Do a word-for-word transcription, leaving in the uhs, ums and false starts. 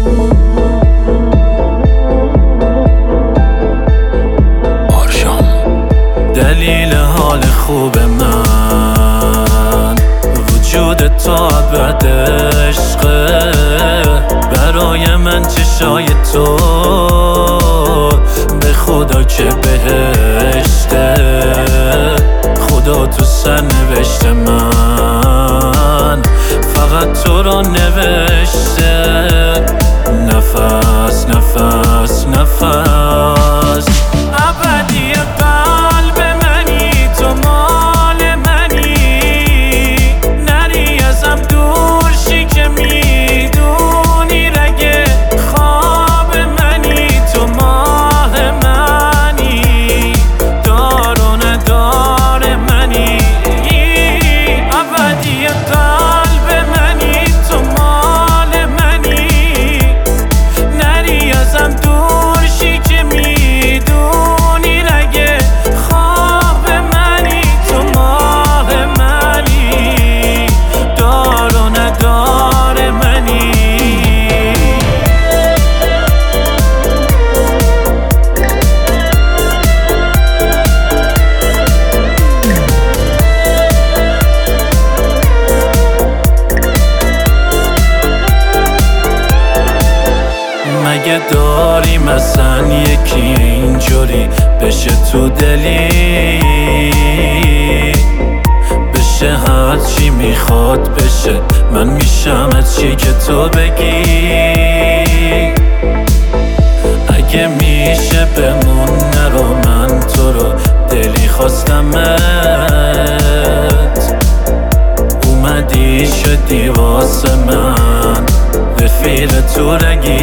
دلیل حال خوب من وجود تو ابد عشقه، برای من چشای تو به خدا که بهشته. خدا تو سرنوشت من فقط تو را نوشته. نفس نفس نفس ابدی قلب منی، تو مال منی. نری ازم دور شی که میدونی رگه خواب منی. تو ماه منی، دار و ندار منی. ابدی قلب منی، تو مال منی. نری ازم دور شی که میدونی رگه خواب منی. تو ماه منی، دار و ندار منی. مگه داری مثلا یکی اینجوری بشه تو دلی، بشه هر چی میخواد بشه، من میشم از چی که تو بگی. اگه میشه بمون نرو، من تو رو دلی خواستمت. اومدی شدی واسه من رفیق تو رگی.